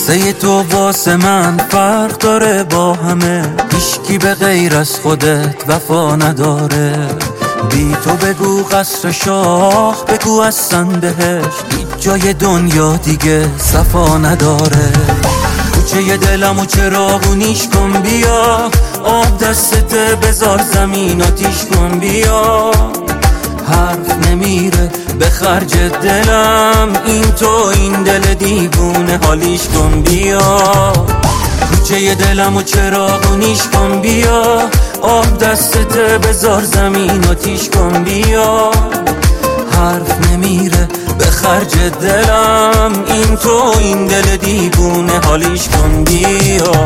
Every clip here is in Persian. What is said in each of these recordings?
قصه تو واسه من فرق داره با همه، هیچکی به غیر از خودت وفا نداره. بی تو بگو قصر شاه، بگو اصلا بهش هیچ جای دنیا دیگه صفا نداره. کوچه دلمو چراغونیش کن بیا، آب دستت بذار زمین آتیش کن بیا. حرف نمیره به خرج دلم، این تو این دل دیوونه حالیش کن بیا. کوچه دلمو چراغونیش کن بیا، آب دستت بذار زمین آتیش کن بیا. حرف نمیره به خرج دلم، این تو این دل دیوونه حالیش کن بیا.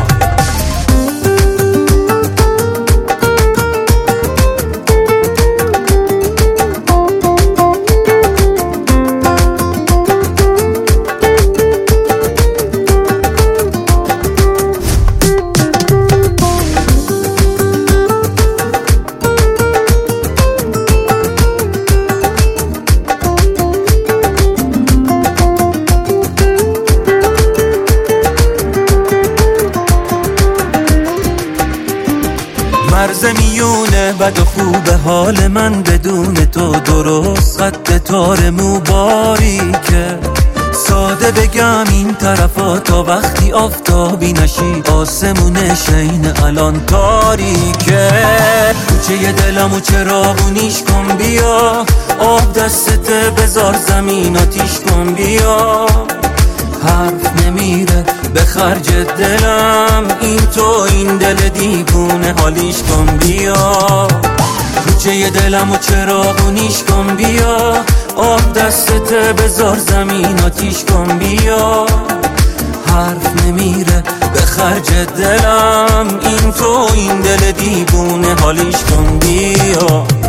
مرز میونه بد و خوب حال من بدون تو درست، خط تار مو باریکه. ساده بگم این طرفا تا وقتی آفتابی نشی، آسمون شین الان تاریکه. کوچه دلمو چراغونیش کن بیا، آب دستت بذار زمین آتیش کن بیا. حرف نمیره به خرج دلم، این تو این دل دیوونه حالیش کن بیا. کوچه دلمو چراغونیش کن بیا، آب دستت بذار زمین آتیش کن بیا. حرف نمیره به خرج دلم، این تو این دل دیوونه حالیش کن بیا.